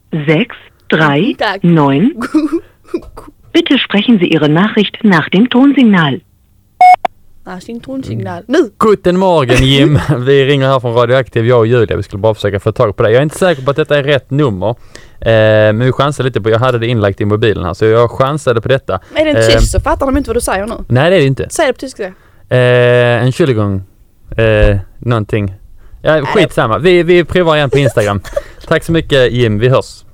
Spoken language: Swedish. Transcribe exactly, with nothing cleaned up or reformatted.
sechs drei neun. Bitte sprechen Sie Ihre Nachricht nach dem Tonsignal. Nach dem Tonsignal. Nu! Guten morgen Jim. Vi ringer här från Radioaktiv, jag och Julia. Vi skulle bara försöka få tag på det. Jag är inte säker på att detta är rätt nummer. Eh, men vi chansade lite på, jag hade det inlagt i mobilen här. Så jag chansade på detta. Är det en tyst eh, så fattar de inte vad du säger nu. Nej, det är det inte. Säg det på tyska. Eh, en Entschuldigung. Eh, någonting. Ja, skitsamma. Vi, vi provar igen på Instagram. Tack så mycket Jim, vi hörs.